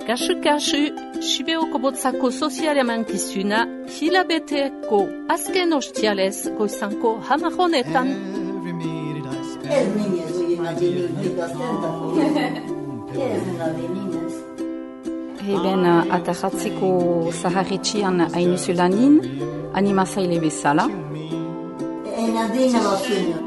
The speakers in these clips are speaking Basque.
Kasu, Sibeoko botzako sozial emankizuna hilabeteeko azken ostialez goizanko hamaronetan. Ez minez goien adinik ikastentako. Ez adininez. Heben atajatzeko zaharritxian ainuzulanin, animazaile bezala. En adina batzuna.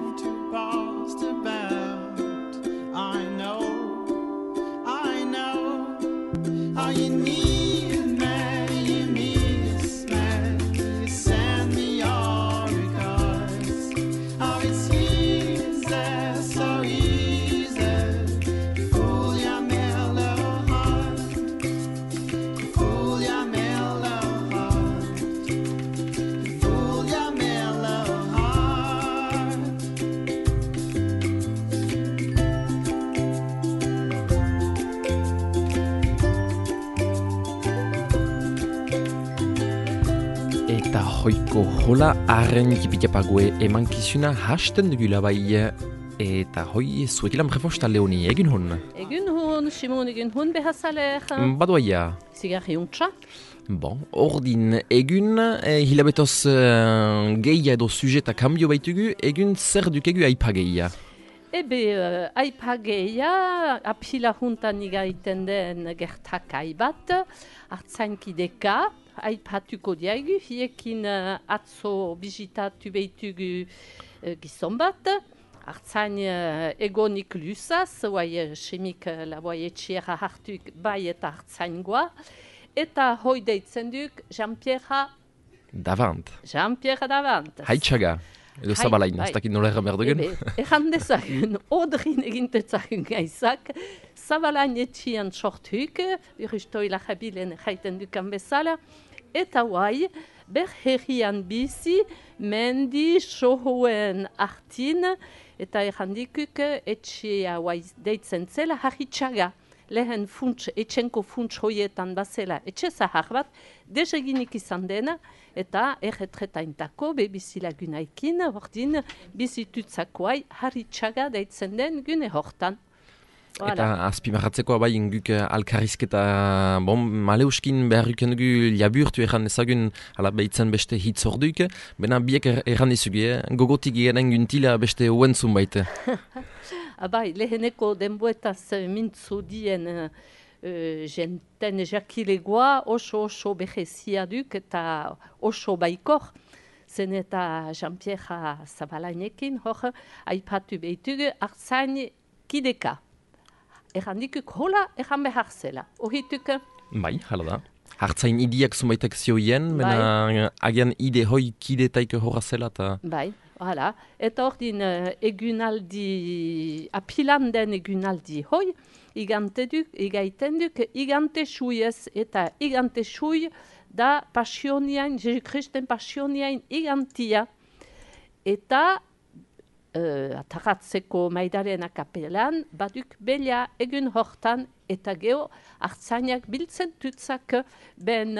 Eta hoiko hola arren jipitapague emankizuna hasten dugula bai. Eta hoi zuekilan prefosta Leoni, egin hon? Egin hon, Simon egin hon behazalek. Badoaia. Zigarri untsa. Bon, ordin egun, hilabetoz geia edo sujeta kambio baitugu, egun zer dukegu aipageia? Ebe, aipageia, apila juntan igaiten den gertakai bat, hartzainkideka, aipatuko diagu, hiekin atzo bizitatu behitugu gizon bat, hartzain egonik lusaz, guai semik laboai etxiera hartuk bai eta hartzaingoa, eta hoi deitzen duk Jean-Pierre Davant. Jean-Pierre Davant. Haitxaga, edo zabalain, ez dakit nola erran behar dugun. Egan dezagun, odrin egintetzagun gaizak, zabalain etxian sortuk, urustoi lajabilen jaiten dukan bezala, eta guai, ber herrian bizi, mendi sohoen artin, eta errandikuk etxea guai deitzen zela harritxaga. Lehen funts, etxenko funts hoietan bazela etxe zahar bat, deseginik izan dena, eta erretretaintako bebizilagunaikin, ordin bizitutzakoai harritxaga deitzen den gune hortan. Eta azpimarratzekoa bai inguk alkarrizketa maleuskin beharruken dugu liaburtu erran ezagun ala behitzen beste hitz orduk, bena biek erran izugu, gogotik egaren guntila beste uentzun baite. Abai, leheneko denboetaz mintzu dien jenten jakilegoa oso behezia duk eta oso baikor. Zen eta Jean-Pierre Zabalainekin hor aipatu behitugu hartzain kideka. Errandikuk hola erran behar zela. Ohituk? Bai, hala da. Hartzain idiak zumaitek zioien, mena agian ide hoi kidetaik horra zela eta... Bai. Hala, eta ordin egunaldi, apilan den egunaldi hoi, igaiten duk, igante suiez eta igante sui da pasioniain, Jesu Kristen pasioniain igantia. Eta ataratzeko maidaren akapelan, baduk belia egun hortan eta geho hartzainak biltzen tutzak ben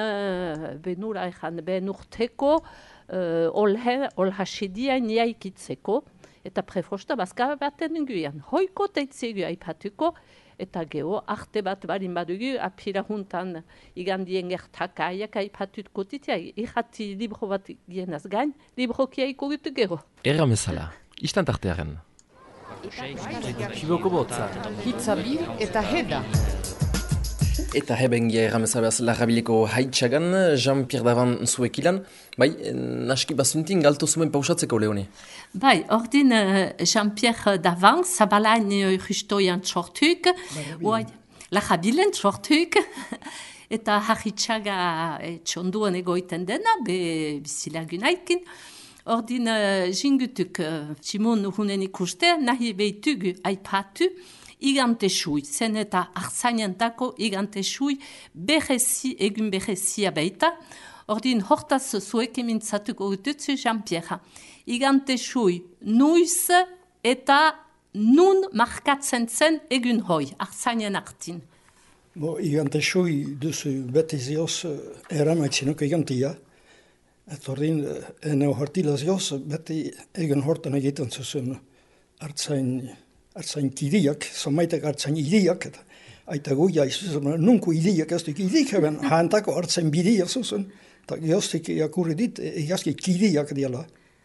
urteko, ol hasidia niaikitzeko, eta prefosta bazka baten inguian. Hoiko teitzegu aipatuko, eta geho arte bat barin badugu, apira juntan igandien gertakaiak aipatuko titia, irrati libro bat gienaz gain, libro kiaiko gutu geho. Erra mesala, istan tartearen. Siboko botza, hitzabi eta heda. Eta hebengia erramezabaz larrabileko haitxagan, Jean-Pierre Davant zuekilan. Bai, naski bazuntin galtu zuen pausatzeko, Leoni. Bai, ordin Jean-Pierre Davant, zabalain urristoian sortuk, larrabilen sortuk, eta harritxaga txonduan egoiten dena, bizilagunaikin. Ordin jingutuk, Simon urunen ikuste, nahi behitugu aipatu, igante sui, zen eta hartzainentako igante sui egun berezia baita. Ordin hortaz zuek emintzatuko ututzu Jean-Pierre. Igante sui nuiz eta nun markatzen zen egun hoi, hartzainen artin. Igante sui duzu beti zioz eramaitzinoko igantia. Eta ordin ene hortila zioz beti egun hortan egiten zuzun hartzain kidiak, somaitek hartzain iriak, eta aita guia izuzun, nunku idiak ez duk idik hebben, haantako hartzen bidia zuzun, eta gehoztik jakurri dit, egazki kidiak diala.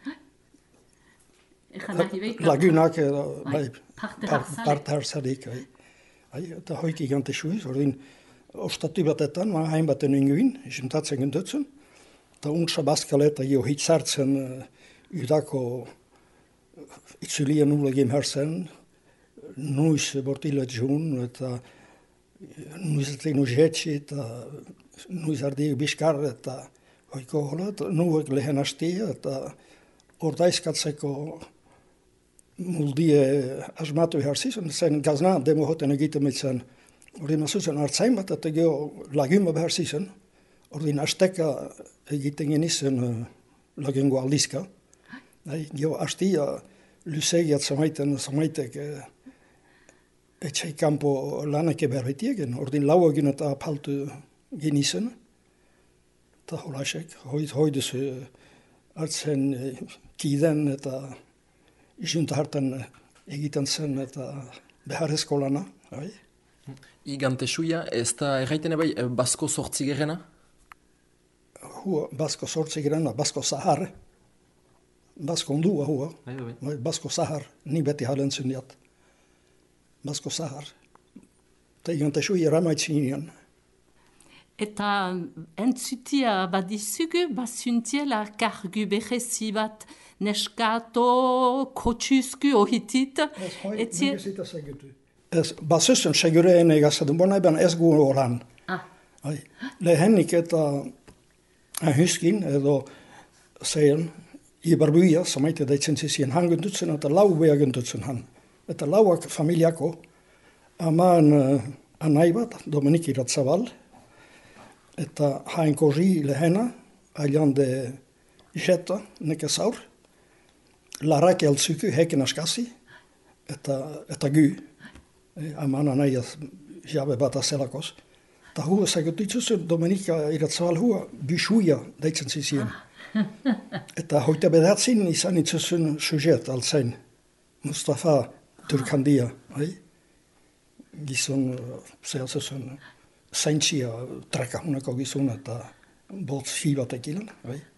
Lagunak, parte hartzarik, eta hoik igante suiz, ordin, ostatu batetan, hainbaten inguin, juntatzen gendutzen, eta untsa bazkale eta jo hitzartzen udako itzulien ulegim herzen, nuiz bortile jun, eta nuiz etenu jetsi, eta nuiz ardi biskar, eta hoiko hola, nuek lehen hastia, eta ordaizkatzeko muldie asmatu herzizen, zen gazna demo hoten egiten mitzen, ordin azuzen hartzain bat, eta geho laguma beherzizen, ordin asteka egiten genizen lagungo aldizka. Geho hastia lusegiat zamaitek etxai kampo lanake berbetiegen, ordin lau egin eta apaltu genizen, eta holasek, hoiduz hartzen kiden eta izunta hartan egiten zen eta beharrezko lana. Igante suia, ez da erraiten ebai basko sortzigerena? Hua, basko sortzigerena, basko zahar. Basko ondua hua. Basko zahar, ni beti halen zundiat. Basko zahar. Eta igante suia ramaitzinian. Eta entzutia badizugu, basuntiela kargu behezi bat neskato, kotxuzku ohitit. Basuzun segureen egazadun bona eben ez gu oran. Lehenik eta hyskin edo zein ibarbuia, samaite daitzen zizien hanguntutzen eta lau behaguntutzen han. Eta lauak familiako aman anai bat, Dominik Iratzabal, eta hain korri lehena, ailan de jeta, neke zaur, laraki altzuku, heken askasi, eta gu. Aman anaiaz jabe bat azelakos. Ta hua zagotitzuzun Dominika Iratzabal hua bisuia daitzen zizien. Eta hoita bedatzin izan itzuzun sujet altzain. Mustafa Turkandia. Gizon, zehazuzun, zaintzia trakahunako gizun eta boltz hi batek ilan.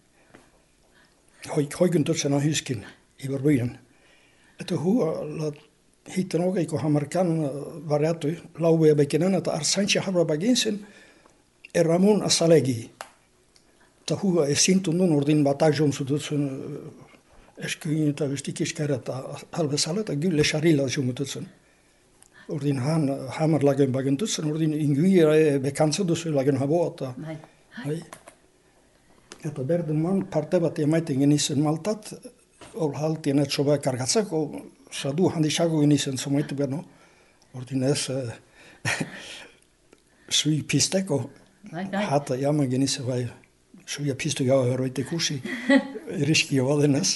Hoikun turtzen ahyskin, ibarbuien. Eta hua hiten ogeiko hamarkan variatu, laue bekenen eta arsaintxe harba baginzen, erramun asalegi. Eta hua ezintun nun ordin batak jomsututzen eskuin eta ustik iskara eta halbezala eta gylle xarila jomututzen. Ordin hamar lagen bagentutzen, ordin inguire bekantza duzu lagen habo eta... Eta berden man parte bat emaiten genizen maltat, hor haltien etxoba kargatzeko, sadu handisago genizen somaitu beno, ordin ez sui pisteko, hata jaman genizen bai, suia pistu gau eroite kusi, riski badenez.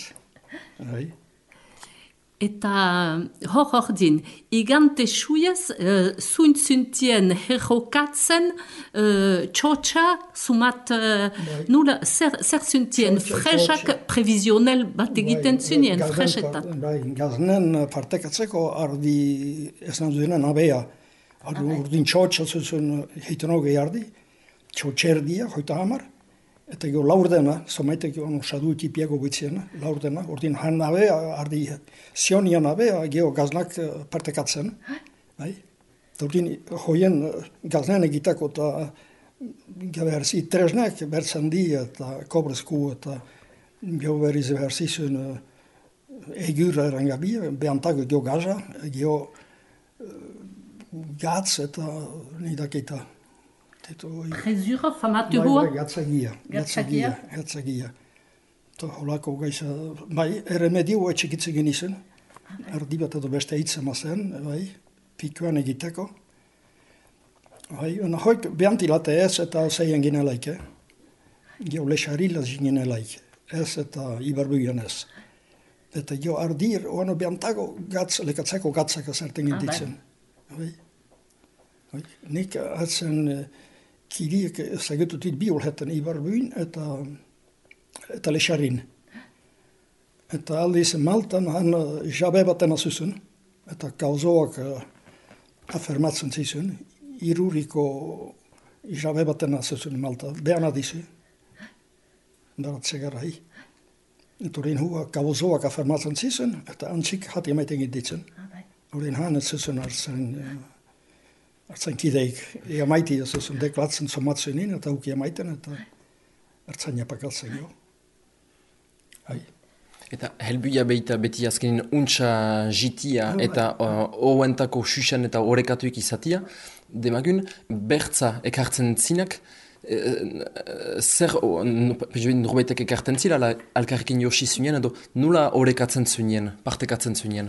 Eta hor din, igante suiez, zuntzuntien herrokatzen, txotxa, sumat, nula, zer zuntien, fresak previsionel bat egiten zunien, fresetat. Gaznen partekatzeko ardi ez naduenen abea, urdin txotxa zuzun heiten hogei ardi, txotxerdia, hoita hamar, eta gero laurdena, somaitek sadu tipiago bitziena, laurdena, ordin han abea, ardi zionian abea, gero gaznak partekatzen. Ordin hoien gaznen egitako eta berzi tresnak bertzen di eta kobrezku eta gero berriz berzizun egurra erangabia, behantago gero gaza, gero gatz eta nidaketa. Prezura famatu hua? Gatzagia. Eta holako gaiza, bai, erremedio etxekitzen genizen, ardi bat edo beste hitzen mazen, bai, pikuan egiteko. Bai, hoik behantilate ez eta zeien ginelaik, geo lexarilaz ginelaik, ez eta ibarbuian ez. Eta jo ardir, oano behantago lekatzeko gatzak azerten gintitzen. Nik atzen kiriek zagetutit biolhetten ibarbuin eta lexarin. Eta aldiz Maltan han jabe baten azuzun, eta kauzoak afirmatzen zizun, iruriko jabe baten azuzun malta, behan adizu. Daratze garai. Turin hua kabuzoak afermatzen zizun, eta antzik hati emaiten giditzen. Urin han ez zuzun hartzen kideik. Ega maiti ez zuzun deklatzen somatzunin, eta uki emaiten, eta hartzen japakatzen jo. Eta helbuia behita beti azkenin untsa jitia eta oentako xuxan eta orekatuik izatia, demagun, bertza ekartzen zinak, zer norbaitek ekartzen zila, alkarrekin josi zunien, edo nula orekatzen zunien, partekatzen zunien?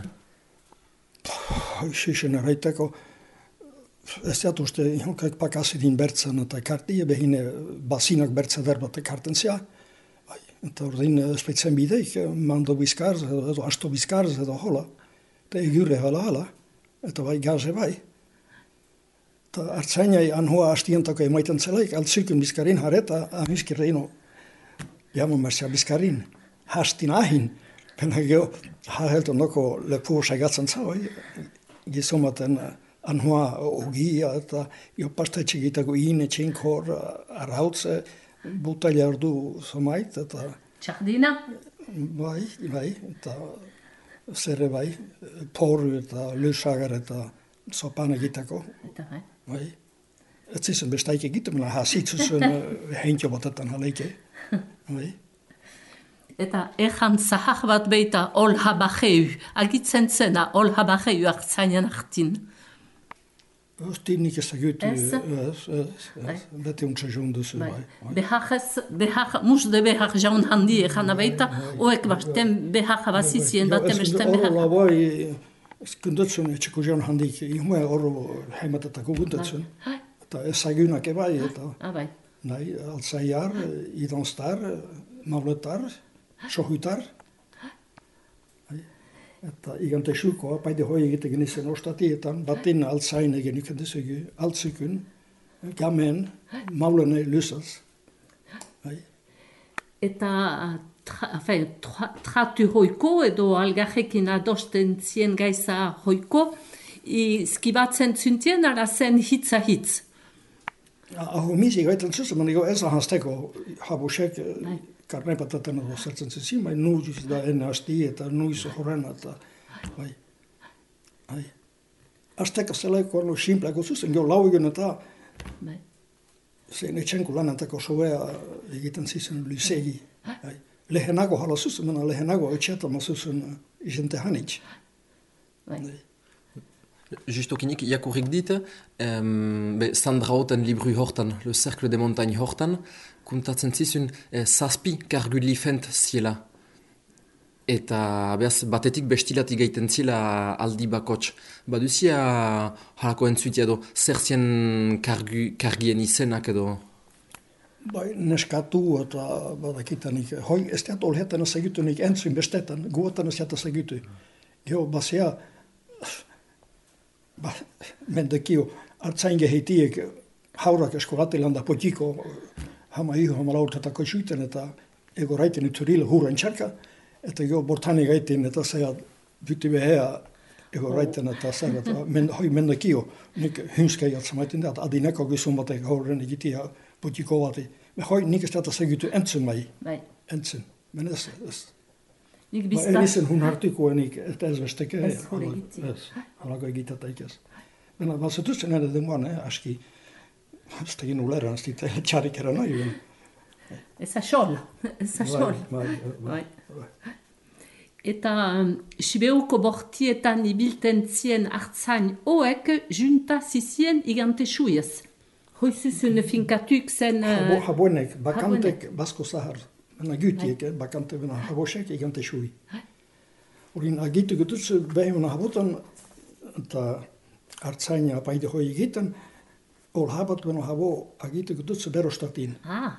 Xuxan erraiteko, ez dut uste, jonkak pakazidin bertzen eta ekartia, behine basinak bertza derbat ekartzen zia, eta ordin speitzen bideik, mando bizkarz, edo asto bizkarz, edo hola. Eta egure hala, eta bai gaze bai. Eta hartzainai anhoa astientako emaiten zelaik, altzykun bizkarin hareta, amiskirreino, jamu mersia bizkarin, hastin ahin. Pena geho, haheltu noko lepu saigatzen zau, gizomaten anhoa ogia, eta jo pastetxegitako ine txinkor, arrautze, butaila ordu somait, eta... Txardina? Bai, eta zerre bai, poru eta lusagar eta sopan egitako. Eta bai? Bai. Ez zizun bestaik egiten, mena hasitzuzun heintio batetan haleike. Bai. Eta ejan zahar bat beita ol habaheu, agitzen zena ol habaheu hartzainan hartin. Osti nik ez agutu, beti untsa joan duzu. Mus de behar jaun handi ejan abeita, oek basten behar abazizien, baten besten behar. Horro labai, kundutzen etxeko jaun handik, ihme horro heimatetako kundutzen. Eta ez agunak ebai, eta altzaiar, idonstar, mauletar, sohutar. Eta igante xuko, paide hoi egiten genizen ostatietan, batin altzain egen ikendezugu, altzykun, gamen, maulene lusaz. Eta tratu hoiko edo algarrekin adosten zien gaiza hoiko, skibatzen zuntien ara zen hitza hitz. Aho misi gaiten zuzen, manigo ez ahazteko habusek, karne pataten edo zertzen zizien, bai nuiz da ene hasti eta nuiz horren eta bai. Azteka zelaiko arno simpleko zuzen, geho lau egun eta zein etxenko lanantako sobea egiten zizen lysegi. Lehenago hala zuzen, mena lehenago etxetama zuzen izente hanitz. Justokinik jakurrik dit, Sandra Oten libru hortan, Le Cercle des Montagnes hortan, kuntatzen zizun zazpi kargu lifent ziela. Eta behaz, batetik bestilatik gaiten zila aldi bakots. Baduzia halako entzuitia edo, zer zien kargien izenak edo? Bai, neskatu eta badakitanik. Hoi, ez teat olhetan ez egutunik entzuin bestetan, guotan ez jata egutu. Jo, basia, mendekio, hartzain gehitiek haurak eskolatelanda potiko, hama iho, hama lautatako suiten, eta ego raiten uturile huren txarka, eta jo bortani gaitin, eta zea bytti behea ego raiten, eta zea, hoi mendekio, nik hynskei atzamaitin, eta adineko gizumbatek hauren egitia potiko vati. Men hoi, nik ez tätä segitu entsun mai. Entsun. Men ez. Ma elisen hun hartiko enik, että ez vesteke. Ez hori giti. Alako egita taikes. Men mä se tussen näitä demone, aski. Stegin uleran, sti txarikera nahi. Ez axol. Eta Sibeuko bortietan ibilten zien hartzain oek junta zizien igante suiez. Hoizuzun finkatuk zen... Habonek, bakantek basko zahar. Mena gytiek, bakante mena habosek igante sui. Orin agitu gututsu behimena habotan, eta hartzaina paide hoi egiten, ol habat mena habo agitu gututsu berostatin.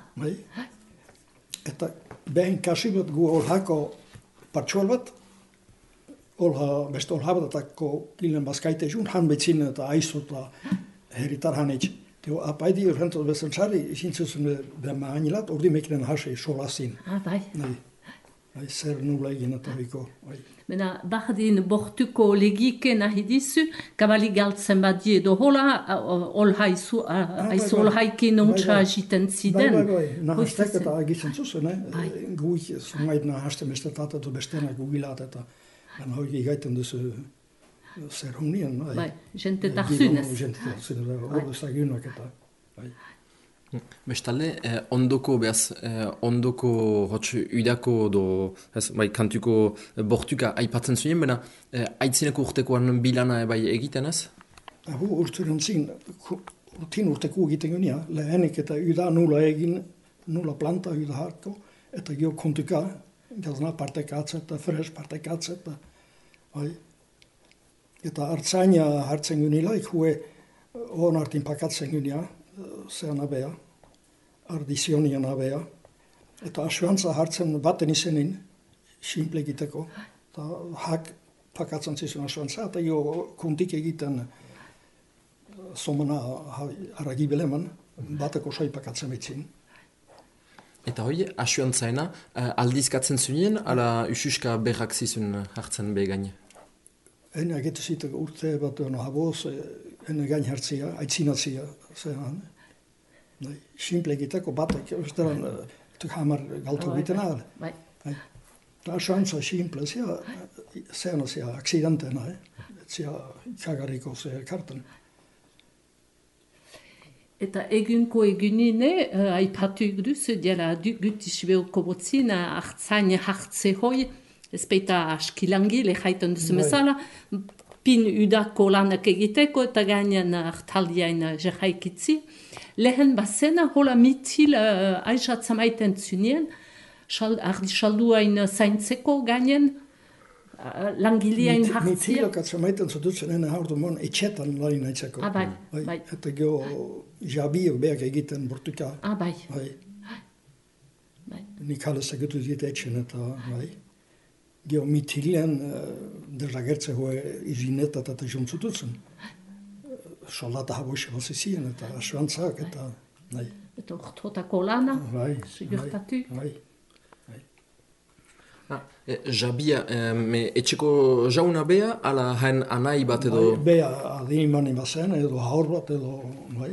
Eta behin kasibat gu ol hako partsual bat, best ol habatatako kilen baskaite jun, han betzin eta aizota heritar hanitz. Teo apaidi urhentot besentsari, isintzuzun behar maanilat, ordi mekinen hase solasin. Bai. Zer nula egin eta biko. Bena, bardin bortuko legike nahi dizu, kabali galtzen badie edo hola, haizu olhaikin ontsa jiten ziden. Bai, nahaztek eta agitzen zuzen, guik zumait nahazten bestetat eta bestenak gugilat eta hori gaiten duzu zer honien. Bai, jente tarzunez. Jente tarzunez, hori zagunak eta. Bestalde, ondoko hotx udako kantuko bortuka aipatzen zuen, bena aitzineko urtekoan bilana egiten ez? Urtin urteko egiten genia, lehenik eta uda nula egin, nula planta uda harko, eta gio kontuka, gazna partekatze eta fresh partekatze eta hartzaina hartzen genilaik, hue on hartin pakatzen genia, zean abea, ardizionien abea, eta asuantza hartzen baten izenin, simple egiteko, eta hak pakatzen zizun asuantza, eta jo kontik egiten somana aragibileman, bateko soi pakatzen betzin. Eta hoi, asuantzaena, aldizkatzen zunien, ala ususka berrak zizun hartzen begaine? Ene agetu zitek urte bat haboz, ene gain hartzia, aitzinatzia zehan. Simple egiteko batek, esteran hamar galtu egiten ahal. Eta asuantza simple, zehan zia aksidentena, zia kagarriko zia kartan. Eta egunko egunine, aipatu igduz, diela gutiz behuko botzin, hartzain hartze hoi, ez peita askilangi, lehaiten duzu mesala, pin udako lanak egiteko eta gainen hartaldiain jerhaikitzi. Lehen bazena, hola mitil aizatzamaiten zunien, ardisalduain zaintzeko gainen, langileain hartzia. Mitilak atzamaiten zudutzen ene haurdu mon etxetan lain aitzeko. Bai. Eta geho jabio beak egiten bortuka. Bai. Nik halez egutu zit etxen eta bai. Geho mitilen derragertze hoe izinetat eta jontzututzen. Soldata haboxe bazizien eta asuantzak eta nahi. Eta ortotako lana, sigurtatu. Jabia, etxeko jauna bea, ala hain anai bat edo? Bea adinimani bazen edo haur bat edo, bai.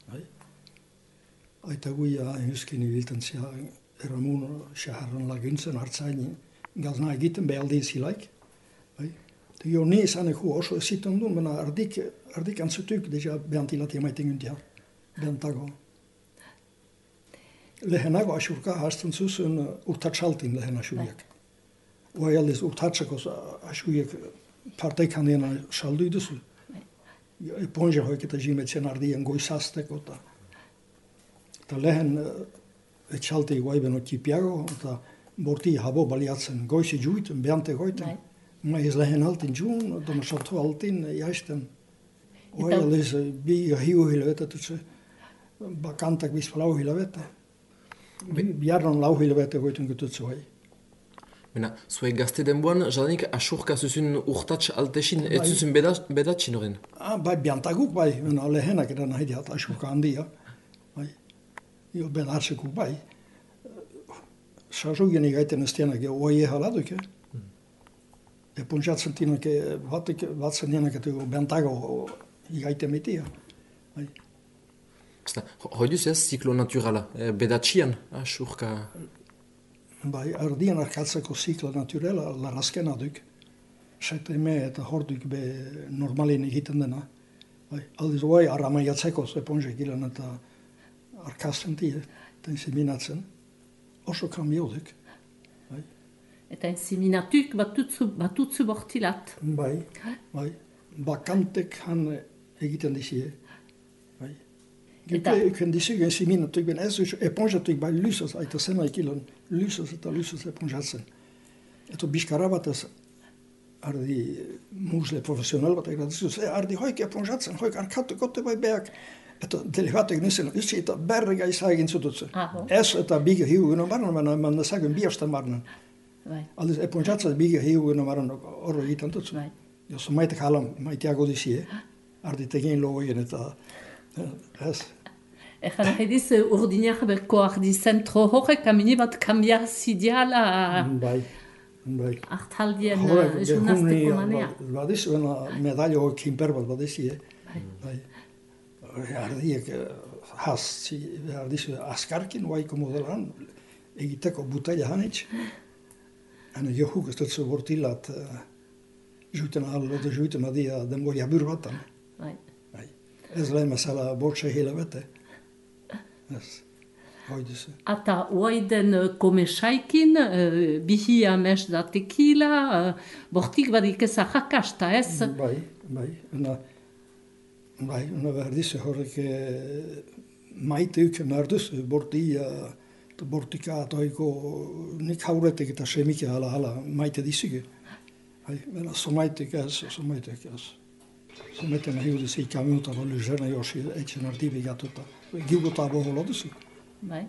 Aita guia hizkin ibilten zia eramun xaharran laguntzen hartzaini gazna egiten behaldi zilaik. Jo ni zanek hu oso eziten duen, bena ardik antzutuk deja behantilati emaiten guntiar, behantago. Lehenago asurka hasten zuzun urtatsaltin lehen asuriak. Oa aldiz urtatsako asuriak parteik handiena saldu iduzu. Eponja hoik eta jimetzen ardien goizazteko eta lehen etxalti guaiben okipiago eta borti habo baliatzen goizi juiten, behante goiten. Maiz lehen altin juun, doma saltu altin jaisten. Oa aldiz bi hiu hilabete tutse, bakantak bis lau hilabete. Biarron lau hilabete goiten gututzu hai. Bena, zue gazte denboan, jadanik asurka zuzun urtats altesin, ez zuzun bedatxin horren? Bai, biantaguk bai, bena lehenak edan nahi diat asurka handia. Jo bedatzekuk bai. Sarugien igaiten ez tienak, oie haladuk, Epontzatzen tinak batzen dienak eta biantago igaiten mitia. Hoi duz ez, ziklo naturala, bedatxian asurka? Bai, ardien arkatzeko ziklo naturala, larrazkena duk. Sete eme eta horduk be normalin egiten dena. Aldiz hoi arramaiatzeko epontza egilen eta arkazten tie, eta inseminatzen. Oso kambio duk. Eta inseminatuk batutzu bortilat. Bai. Bakantek han egiten dizie. Eken dizugu inseminatuk ben ez eponjatuk bai lysas, aita sena ikilon lysas eta lysas eponjatzen. Eto biskara bat ez ardi musle profesional bat egradizuz, ardi hoik eponjatzen, hoik arkatu kote bai beak. Eta delegatek nissen, yksi eta berga isagin zututse. Ez eta biga hiu gino marnan, man sagun biastan marnan. Aldis eponjatzat biga hiu gino marnan orro gitan tutsu. Jos maitek halam, maitiago disie, ardi tegin logoien eta ez. Egan hediz urdinak berko ardi zentro horrek, kamini bat kambiaz ideala Bai. Artaldien Horrek, jurnastiko manea. Badizu, medailo hoekin berbat badizi, bai. Ardiek hasi, badizu, askarkin waiko modelan, egiteko butaila hanitz. Hane johuk ez dut bortilat, juiten allo, de juiten adia denboria bur batan. Bai. Ez lehen mazala bortxe hila bete. Ez. Ata oaiden komesaikin, bihia mes da tequila, bortik badik ez ahakasta ez? Bai. Una behar dizu horrek maite uken arduz, bortia, bortika toiko nik hauretek eta semike hala maite dizuge. Somaitek ez. Somaitek nahi uduz eikä minuta valu žena još ećen ardivi gatuta. Gilgota boholo duzu. Bai.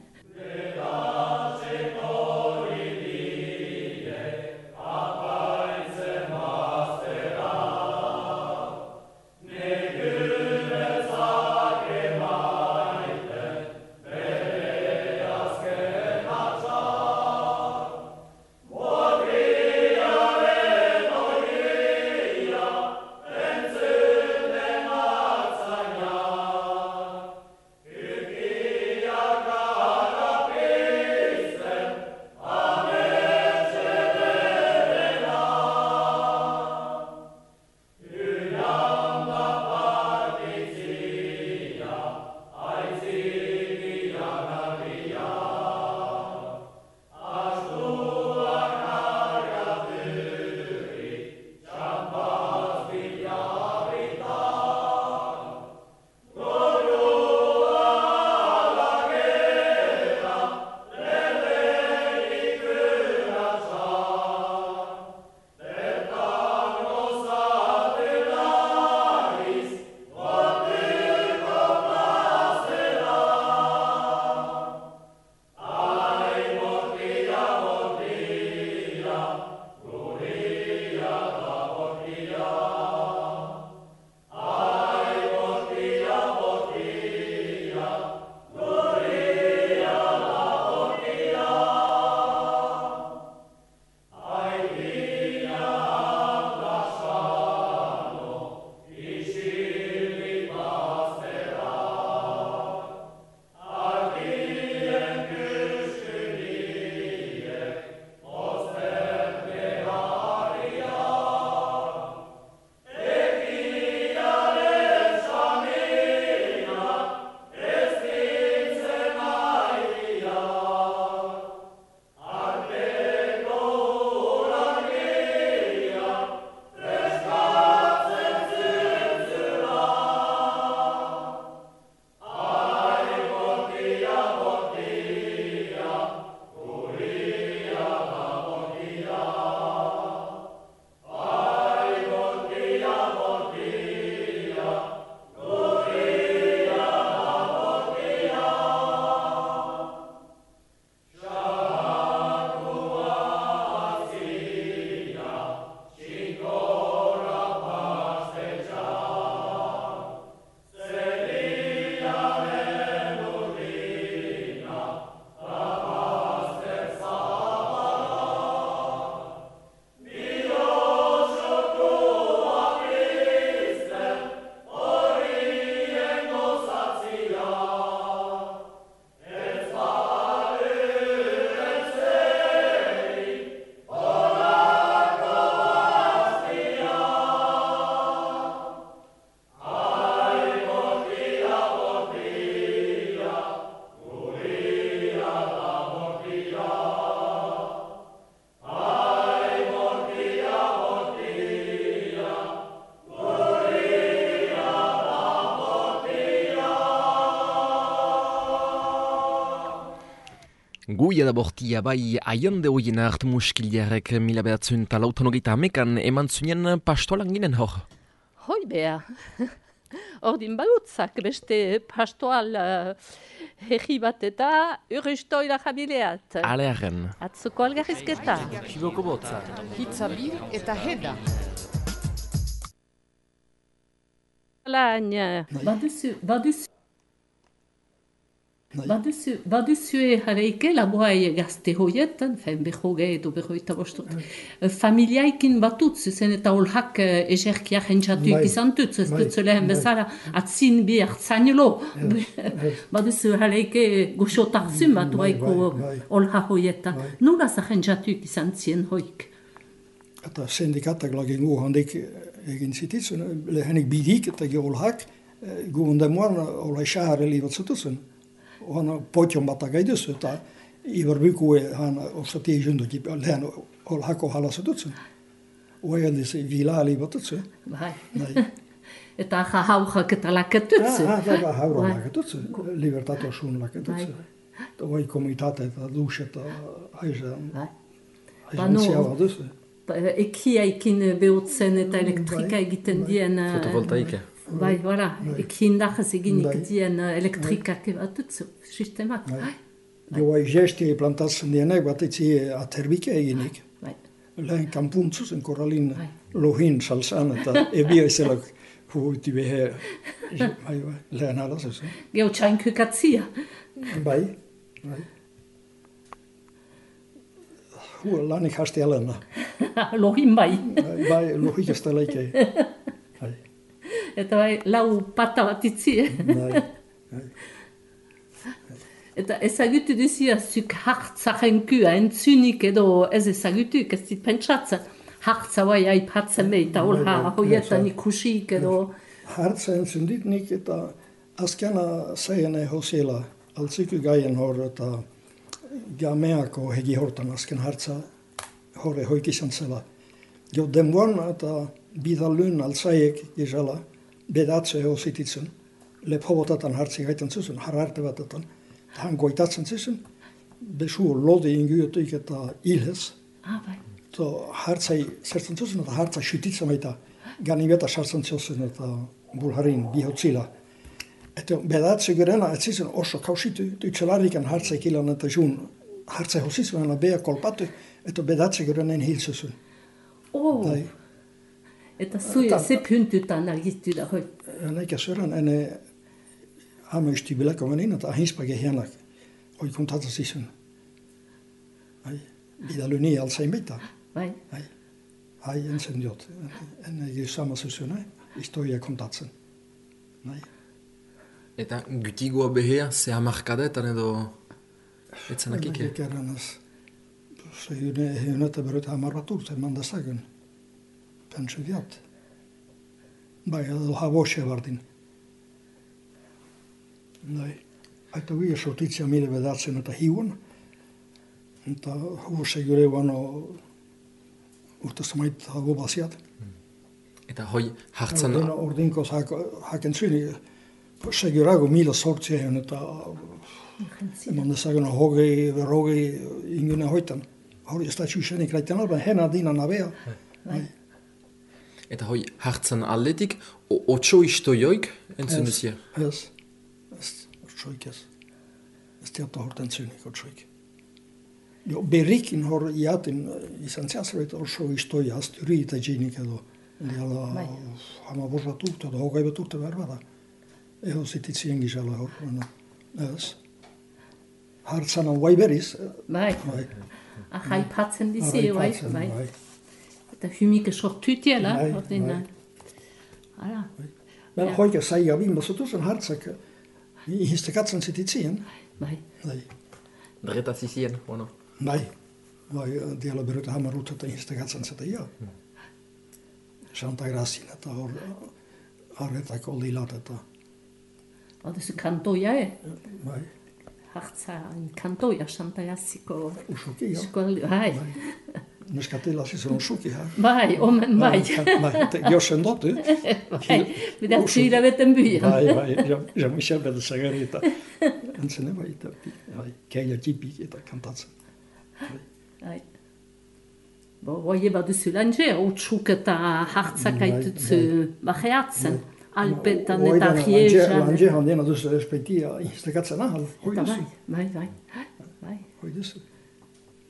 Guia da bortia bai aiande hoien hart muskiliarek mila behatzen talautan hogeita hamekan eman zuen pastoalan ginen hor. Hoi beha. Ordin bagutzak beste pastoal hegi bat eta urristoila jabileat. Alearen. Atzuko algarrizketa. Kiboko botza. Hitzabi eta heda. Baduzu. Baduzu jarraike laboai gazte hoietan, behoge edo behoita bostot. Familiaikin batutzu zen eta olhak ejerkia jentsatuik izan dutz, ez dutzu lehen bezala atzin bi hartzainelo. Baduzu jarraike goxotarzun bat oaiko olha hoietan. Nola za jentsatuik izan zien hoik? Eta sindikatak lagin handik egin zititzen, lehenik bidik eta olhak, guundemuan olai xahare liivat zutuzen. On potjon batagaidussa, että ivarvykue hän osati juntuki lehen olhako halasututsen. Oajandi se vilaali batutsen. Vai. Että hauha ketalaketutsen. Tämä hauralaketutsen. Libertato sun laketutsen. Oi komitate että luusheta aisan. Ekiaikin beutsen eta elektrika egiten dien. Fotovoltaika. Bai, voilà. Ekin dachas egin ikdien elektrikak batutzu, sistemak. Jo ei gesti plantatzen dienek bat etzi aterbike eginik. Lehen kampuntzuzen korralin lohin salsan eta ebiaiselak huuti behe lehen alasuz. Geotxain kykatzia. Bai. Huo lanik hasti alena. Lohin bai. Bai, lohikasta leikei. Eta bai, lau pata bat itzie. Eta ezagutu duzia zuk hartzaren kua entzunik edo ez ezagutuk, ez dit pentsatza. Hartza bai aipatzen behi, eta olha hoietan ikusik edo. Hartza entzundit nik eta azkena zeiene hosiela. Altziku gaien hor eta gameako hegi hortan azken hartza hore hoikizan zela. Jo denbuan eta bidalun altzaiek gizala. Bedatze hosititzen, lephovotatan hartzi gaiten zuzen, hararte batetan. Han goitatzen zuzen, besu lodi ingyötuik eta ilhes. Bai. Hartzai zertzen zuzen eta hartza syutitzen baita. Gani beta sartzen zuzen eta bulharin bihotzila. Eta bedatze gyrena etzizen oso kausitu, tytselarikan hartzai kilan eta jun hartzai hositzen aina bea kolpatu, eta bedatze gyrenen hilsusun. Että suja se pyntytään argistu da hoi. Eikä sörän ene hamysti bilakamenin että hispake hienak. Oi kun tata sisun. Ai idaluni alsain bita. Vai. Ai ensen jot. En ei sama susuna. Historia kontatsen. Nei. Eta gytigoa behea se hamarkadetan edo etsanakike. Kerranas. Se hyöne beröt hamarraturten mandasagun. Pensiviat. Bai, havosje vardin. Nei. Aita vi sortitsia mille vedatsen että hiuon. Mutta havosje gyre vano urtasmait havobasiat. Eta hoi hartzan ordinkos haken syni. Se gyrago mille sortsia että mandasagun hogi ingune hoitan. Hori sta tjusheni kraiten alban hena dina navea. Eta hoi hartzan aldetik, otso istoioik entzunduzia? Ez, otsoik ez. Ez tiedä horten entzunnik otsoik. Jo, berikin hor iatin izan seasreit otso istoia astyri ita jinik edo. Liala hama borra tuhta, da hogaiva tuhta värvada. Eho sitit siengisella hor. Ez. Hartzan on vaiberis. Bai. Ahai patsen disi, bai. Että hymike sortytiellä ordina. Ala. Men hoike saia viimassa tuossa hartsak. Ihmistä katson sitit siihen. Bai. Dreta sisien, ono. Nei. Vai diala berut hamarut että ihmistä katson sitä ja. Santa Gracia että hor arreta kollilat että. Odessa kantoja. Bai. Hartsa kantoja Santa Jassiko. Usuki. Hai. Neskatilla siis on suki här. Bai, omen bai. Jos en dotu. Mitä syillä veten byen. Bai, ja Michel bede sagarita. Ensin vai ita. Ai, keja tipi ita kantatsa. Ai. Voi vadu sylanje, utsuketa hartsakaitutsu maheatsen. Alpetan eta hieja. Lanje handena dus respektia. Ihmistä katsa nahal. Bai. Hoi dus.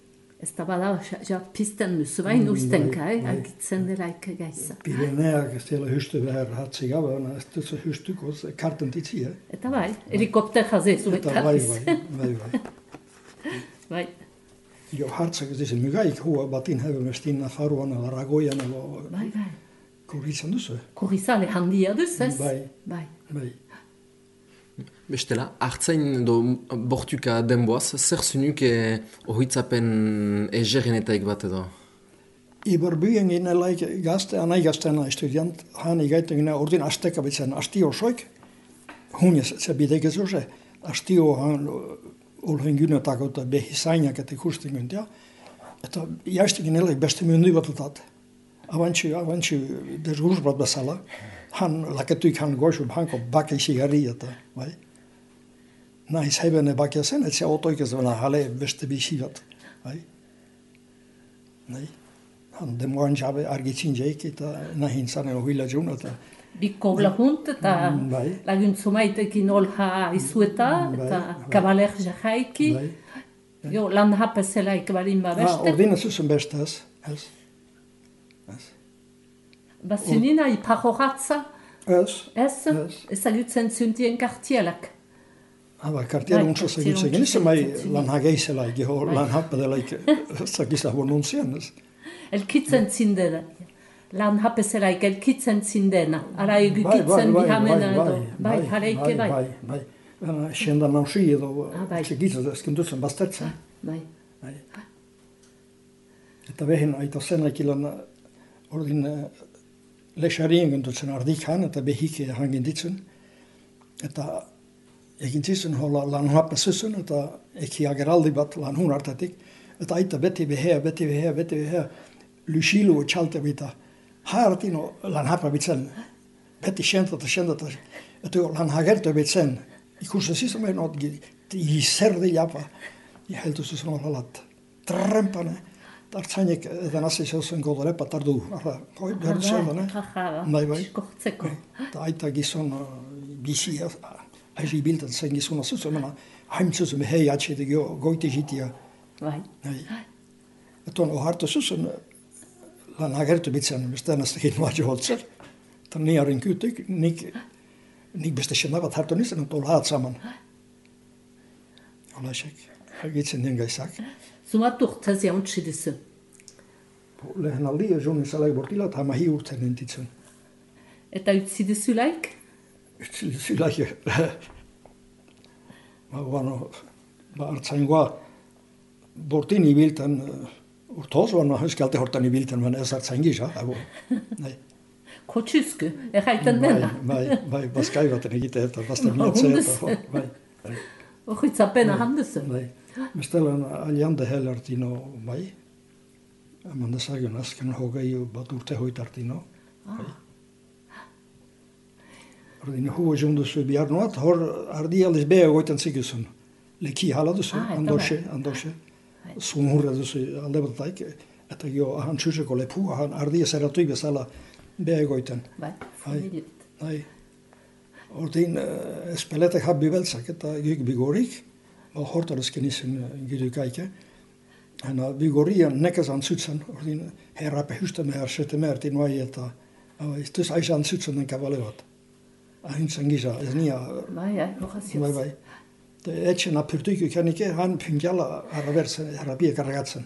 Ez da bada, ja pisten duzu, bain ustenka, argitzen delaik gaiza. Pireneak ez dela hustu behar hatzik gabe, ez duzu hustuko, karten ditzi, Eta bai, helikopter jazezu eta eta bai. Bai. Jo hartzak ez dizen mugaik hua batin hebe mestin nafaruan, ragoian, Bai. kurritzen duzu. Kurrizale handia duz, ez? Bai. Bestela, hartzain edo bortuka denboaz, zer zunuke ohitzapen egerenetaik bat edo? Iberbyen gine laik gazte, anai gaztena estudiant, hani gaiten gine ordin asteka bitzen, astio soik, hunez, se bidek ez oze, astio han olhen gynetak eta behisainak eta ikusten gynt, ja. Eta jaiste gine laik beste myndu batutat. Avantsi desgursbat bezala, han laketuik han goisu, hanko bake sigari eta, bai. Naiz hebene bakia zen, etxe otoik ez bena hale beste bisibat, bai. Nei. Han demoan jabe argitzin jeik eta nahin zanen ohila jun eta... Bikko lagunt eta laguntzumaitekin olha izueta eta kabaler jahaiki. Jo, lan hapezelaik barin babeste. Ordina zuzen beste ez. Basunina ipahoratza? Ez. Ezagutzen zuntien kartielak. Kartiela untsa ezagutzen genitzen mai lan hageizelaik, lan hapedelaik ezagizah bonuntzien ez. Elkitzen zindena. Lan hapezelaik elkitzen zindena. Ara egukitzen bihamena edo. Bai, hareike bai. Bai. Xenda nausi edo egitzen ezkindutzen baztertzen. Bai. Eta behin aita zenak ilan ordin lexarien gendutzen ardik han eta behike hangin ditzen. Eta egin zitzen hola lan hapezuzen eta eki ageraldi bat lan hun hartatik. Eta aita beti behea. Lucilu txalte bita. Haartino lan hapa bitzen. Beti xendata. Eta lan hagertu bitzen. Ikusten zizan behin ot gizerdi japa. Heltu zuzun horalat. Trempane. Tartzainek edan hasi zeuzen godorepa tardu. Hoi behar zeldan, Bai. Eta aita gizon bizi aizi biltan zen gizuna zuzun. Haimtzuzun behei atxetik goite jitia. Bai. Eta ohartu zuzun lan agertu bitzen, beste nästekinn vaadju holtser. Ta nii harin kyytik, nik beste xennavat hartu nissen, on tuolla haat saman. Olasek, hagitsen nengai sak. Suma tuhtasi on chidisse. Lehen alli ja joni salai bortila, ta ma hiurten entitsen. Eta ytsidisulaik? Ytsidisulaik. Ma vano, ma artsaingua bortini viltan, Urtosvana hyskalti hortani viltan, men ez artsaingisa, nej. Kotsysky, haiten denna. Bai, baskaivaten egite, että vasta mietseeta. Bai. Ohitsa pena handessa. Bai. Me stellan aljande hellartino, bai. Amanda sagon asken hogai baturte hoitartino. Bai. Ordin huo jundus biarnoat, hor ardialis bea goitan sigusun. Leki haladus, andoshe. Suunhurradus aldebataik, että jo han syseko lepu, han ardia seratuive sala beegoiten. Bai. Ordin spelete habbi velsak, että gyg bigorik, og hortaruskenissen gydy kaikke. Han bigorian nekasan sytsan, ordin herrape hystämeär setemertin vai, että istus aisan sytsan den kavalevat. Ahinsan gisa, esnia. Bai. Etxen apyrtyky känike, han pynkjalla arraversen, herrapia ragazzen.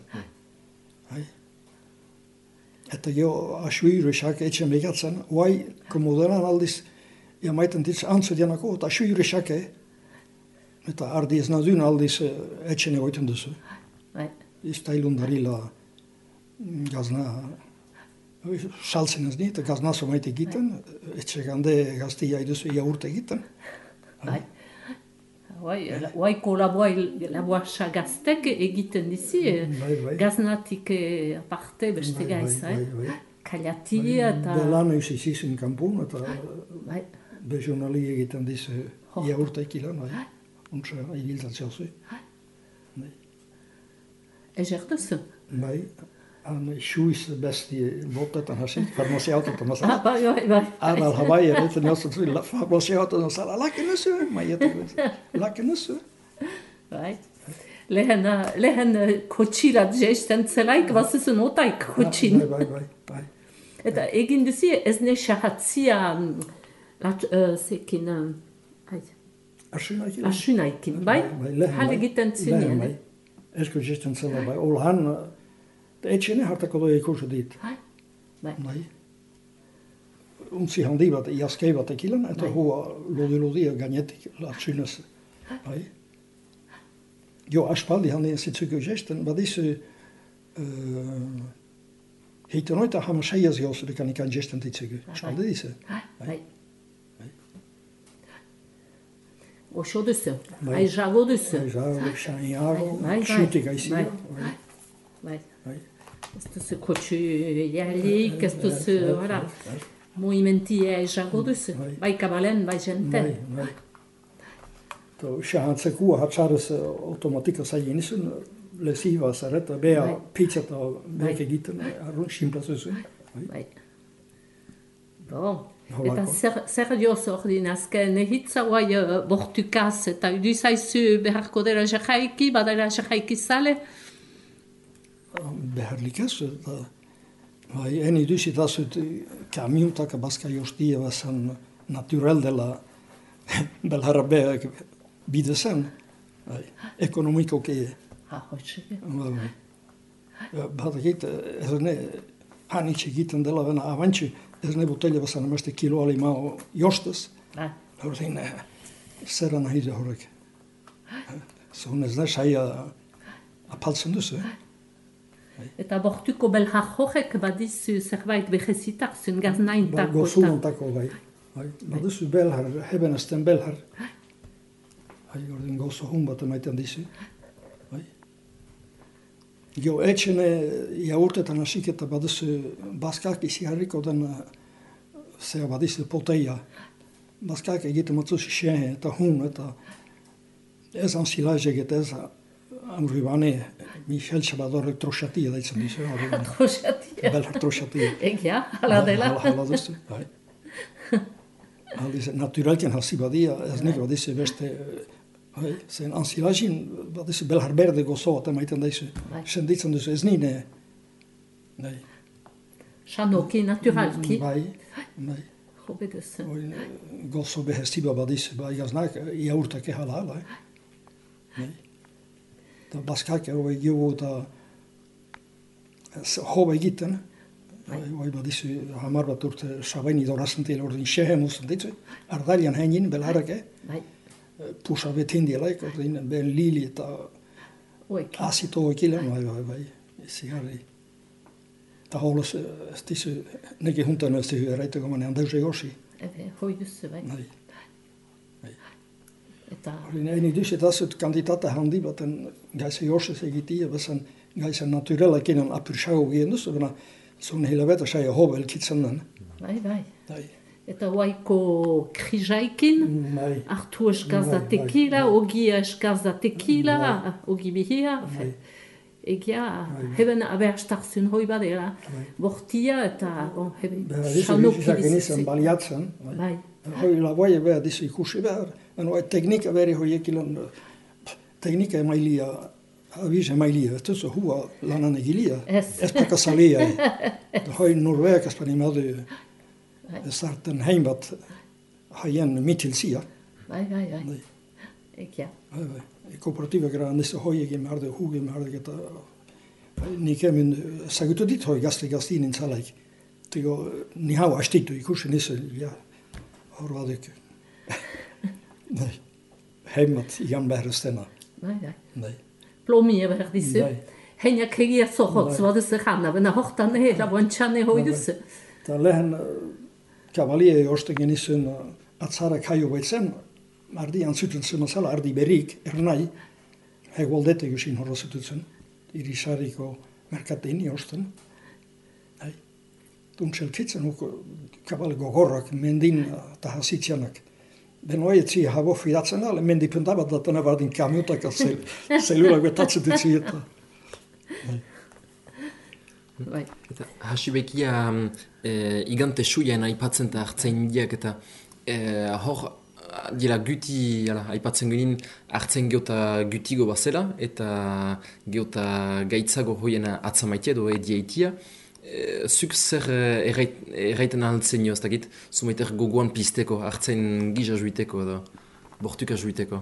Että jo ashyru shak etxen vegatsen, vai komodenan aldis, ja maiten tits ansudjana koot, ashyru shake, että ardies nadyn aldis etxene oitendusu. Istailundarilla gazna, salsinas niitä, gazna somaite giten, etxegande gaztia idusu ja urte giten. Vai laboa gaztek egiten dizi, gaznatik aparte beste gaiza, kaliatia eta... Belan ysi sisin kampun, eta bezionali egiten dizi iaurta ikilan, untsa ibiltan zelzui. Egertuzu? Bai, han sjuis besti botetan hasi, farmasiautot on masala. Bai. Arral Hawaii, että ne osat sillä farmasiautot on sala, lakenussu, ma jätä lakenussu. Bai. lehen kotxilat jeisten zelaik, was ist ein otaik kotxin. Bai. Eta egin duzi ez ne shahatzia zekin asunaikin, bai? Hale egiten zinien. Bai. Esko jeisten zela bai. Olhan, etxene hartako doi ikusi dit. Bai. Untzi handi bat, iaskei bat ekilen, eta hua lodi gainetik latsunez. Bai. Jo, aspaldi handi zitzuko jeisten, badizu heite nooit dat gaan zeggen als je kan ik aan gesten dit zeggen. Zal dit is. Bai. O show duzu. Ai jago duzu. Ai jago, şanyago, şuti gaisi. Bai. Esto koçu yerlik, esto voilà. Movimenti ai jago duzu. Bai kabalen, bai gente. Bai. To şahanse ku hatsares automatika sayinisun. Lesiva sareta bea pizzata beke giten arun simpla zuzu. Bai. Bon. Eta zer dioz ordin azken hitza guai bortukaz eta duzaizu beharko dela jahaiki, badala jahaiki zale? Beharlikaz, bai, eni duzi dazut kamiutaka baska jostia basan naturel dela belharra bea bidezen, ekonomiko keie. Bai. Bada gita, ez ne, hanitxe gitan dela vena avantxe, ez ne botelja basan ameste kilo alimao jostas. Ordin, seran hide horrek. Zo'n ez ne saia apaltzen duzu. Eta bortuko belhar horrek badizu zerbait behezitak zuen gaznaintako. Gozulantako bai. Badizu belhar, heben esten belhar. Ordin gozo hun bat emaiten dizu. Jo, etxene jaurtetan hasik eta badizu baskak izi harriko den zera badizu poteia. Baskak egiten matzuzi xene eta hun eta ez ansilazek eta ez amribane Michel Chabadorrek troxatia daitzen dizu. Troxatia? Belhar troxatia. Egia, hala dela. Hala duzu, bai. Naturalken hasi badia, ez nik badizu beste zijn ansilazin, wat is belhar berde gozo, eta maiten daizu. Senditzen duzu, ez nine. Xanoki, naturalki. Bai. Hobe duzu. Gozo behestiba badizu, bai gaznak, jaurtak ehala. Da baskak hoi gehu eta hobe egiten. Hoi badizu hamar bat urte sabaini dorazentil ordin xehe musten ditzu. Ardalian heinin, belharake. Bai. Pusa vetindelaik, ordin ben lili eta asito oikilen, bai, sigarri. Ta holos, ez dizu, neke huntan ez dizu erraiteko mane handeuze gosi. Hoi duzu, bai. Ordin, eni duzu, eta azut kandidata handi baten gaisa josez egitia, bezan gaisa naturela kenen apurxago gehen duzu, bena zon hilabeta saia hobel kitzen. Bai. Eta huaiko krizaikin, hartu eskarza tekila, ogi eskarza tekila, ogi bihia. Egia, heben aberstarzun hoi badela, bortia eta xanoki bizitzik. Bizizak baliatzen. Hoi laboie behar dizu ikusi behar. Teknika beri hoi ekilan, teknika emailia, aviz emailia, ez duzu hua lanan egilia. Ez pakasalia. Hoi Norvegas panimadu, starten heim bat haien mitilsia. Bai. Egia. Kooperativa grandisse hoiegin harde, hugin harde, eta nikemin sagutu dit hoi gazti in zalaik. Tego ni hau astitu ikusi nisse, ja, horvadek. Heimat igan behar stena. Bai. Plomie behar dizu. Heinak hegia zohotz, wat is er gaan, bena hochtan hela, bontxane hoi duzu. Ta lehen kavalie jostegen nissen atzara kaio baitzen, ardi antzuten zen azala, ardi berik, ernai, hegoaldete gusin horra zututzen, irisariko merkatein josten. Tuntxelkitzen kabale gogorrak, mendin eta hasitzianak. Benoietzi habo fidatzen ale, mendi puntabat datana bardin kamiotaka zelulak betatzen ditzi eta. Hasibekia igante suien aipatzen eta hartzein diak eta hor Dila guti, aipatzen ginen, hartzen geota gutigo bazela, eta geota gaitzago hoien atzamaitea edo ediaitia. Zuk zer erraiten ahaltzen jo, ez dakit, zumaiter gogoan pizteko, hartzen giza juiteko edo, bortuka juiteko?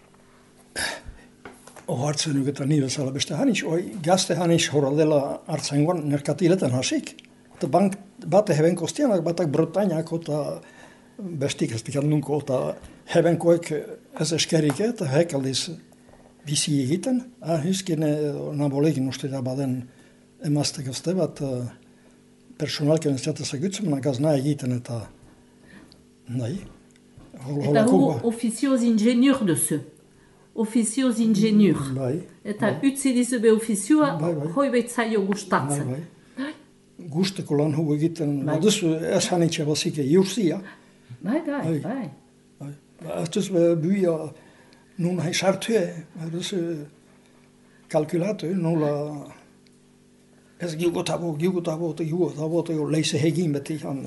Hartzen duk eta ni bezala beste hanis, gazte hanis horrela hartzen guan nerkatiletan hasik. Eta bate heben kostianak, batak Bretañak eta bestik ez dikat nunko, eta hebenkoek ez eskerik eta hekaldiz bizi egiten. Hizkin nabolekin uste da baden emazte gazte bat personalken ez jatez egutzen, gazna egiten eta nahi. Eta hu ofizioz ingenieur duzu. Ofizioz ingenieur. Eta utzilizu be ofizioa hoi behitzaio gustatzen. Gusteko lan hu egiten, baduzu ez hanitxe basike jurzia. Bai. Ez duz buia nun hai sartue, ez kalkulatu, nula ez giugotabo, leize hegin beti han.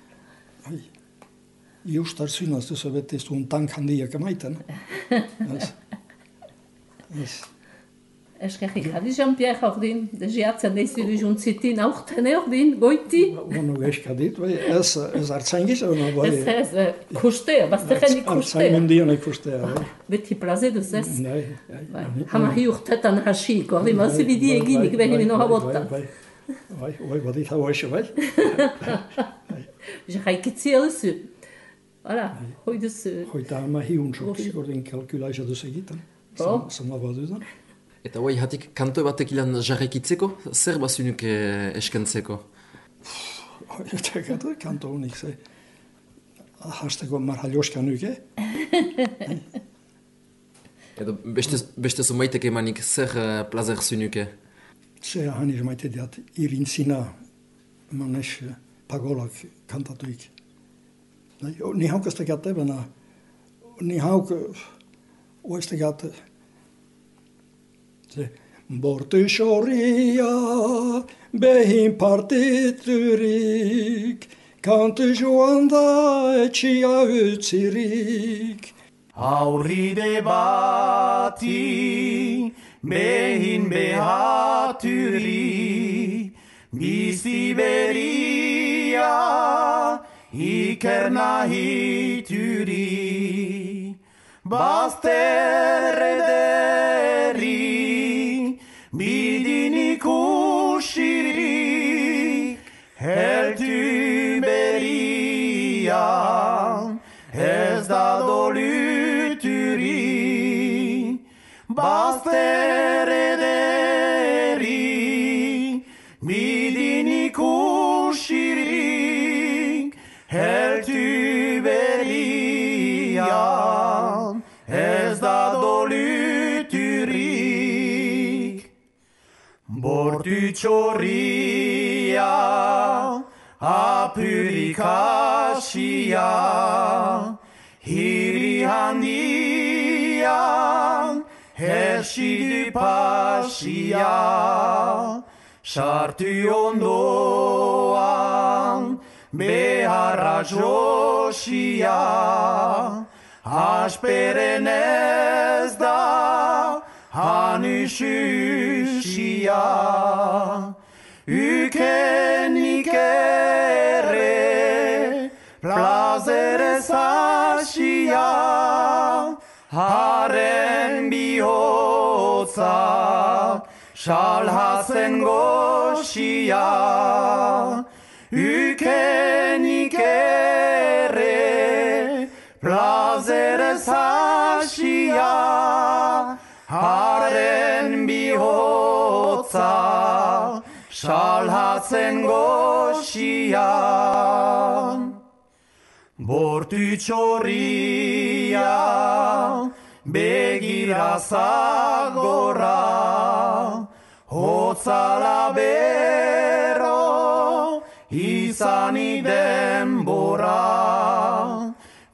Just där synas det så vet det stod tank handiak emaiten. Eskerrik, adi Jean-Pierre ordin, deziatzen deizidu juntzitin aurten ordin, goiti? Ono eskadit, ez hartzain gizona. Ez, kustea, bazterrenik kustea. Hartzain mundian kustea. Beti plaze duz ez? Hamari urtetan hasik, ordi mazi bidi eginik behin ino habotta. Bai, badit hau eixo, bai. Jaikitzi duzu. Hala, hoi duzu. Hoita ama hiun sotik, ordin kalkulaisa duz egiten. Sama badudan. Eta hoi hatik kanto batek ilan jarrekitzeko, zer bazunuk eskentzeko? Eta kanto honik ze. Hasteko marhalioska nuke. Edo beste zumaitek emanik zer plazer zunuke? Ze hanis maite diat irintzina manes pagolak kantatuik. Ni hauk ez tegat ebena. Ni hauk oeste gat Bortu xoria, behin partiturik, kantu joan da etxia utzirik. Aurride bati, behin behaturi, bizi beria, iker nahituri. Bazterrederi, bidin ikusirik, heltu beria, ez da doluturi. Bazterrederi, bidin ikusirik, heltu beria, ez da doluturik. Bortu txorria, apurik asia, hiri handia, hersidu pasia, sartu ondoan, beharra josia, asperen ez da hanususia. Ukenik ere plazerez hasia, haren bihotza salhazen goxia. Ukenik ere plazerez hasia, haren bihotza salhatzen goxia. Bortu txorria, begira zagorra, hotzala bero, izani denbora.